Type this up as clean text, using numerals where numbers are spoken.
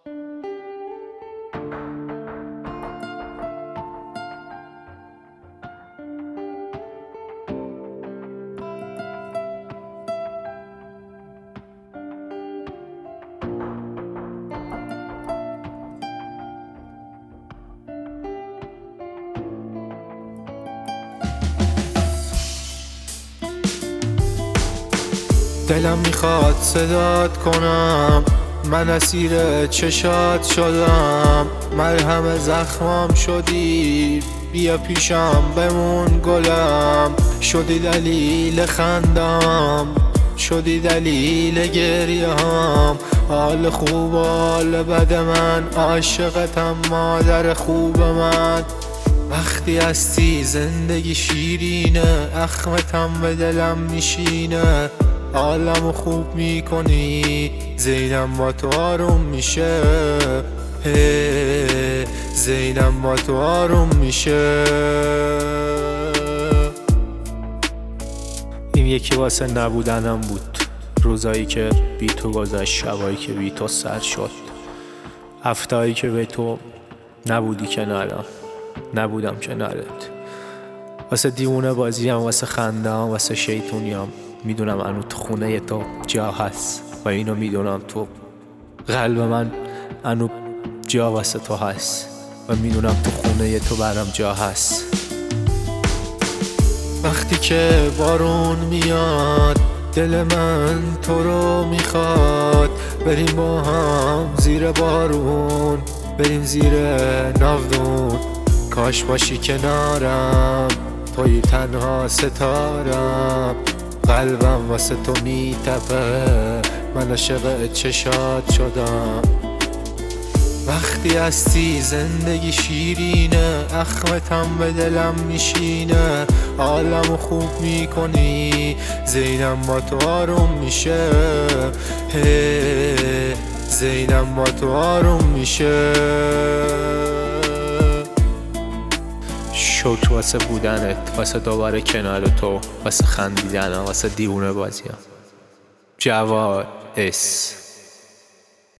دلم میخواد صدات کنم، من اسیر چشات شدم، مرهم زخمام شدی، بیا پیشم بمون گلم. شدی دلیل خندم، شدی دلیل گریه‌ام، حال خوب و حال بد من، عاشقتم مادر خوب من. وقتی هستی زندگی شیرینه، اخمتم به دلم میشینه، حالمو خوب میکنی، ذهنم با تو آروم میشه، ذهنم با تو آروم میشه. این یکی واسه نبودنم بود، روزایی که بی تو گذشت، شبایی که بی تو سر شد، هفتهایی که به تو نبودی کنارم، نبودم کنارت. واسه دیوونه بازیم، واسه خندم، واسه شیطونیم، میدونم انو تو خونه تو جا هست و اینو میدونم تو قلب من انو جا واسه تو هست و میدونم تو خونه تو برام جا هست. وقتی که بارون میاد دل من تو رو میخواد، بریم با هم زیر بارون، بریم زیر ناودون، کاش باشی کنارم، توی تنها ستارم، قلبم واسه تو میتپه، من عاشق چشات شدم. وقتی هستی زندگی شیرینه، اخمتم به دلم میشینه، حالمو خوب میکنی، ذهنم با تو آروم میشه، ذهنم با تو آروم میشه. شکر واسه بودنت، واسه دوباره کنار تو، واسه خندیدنم، واسه دیوونه بازیم. جواد اس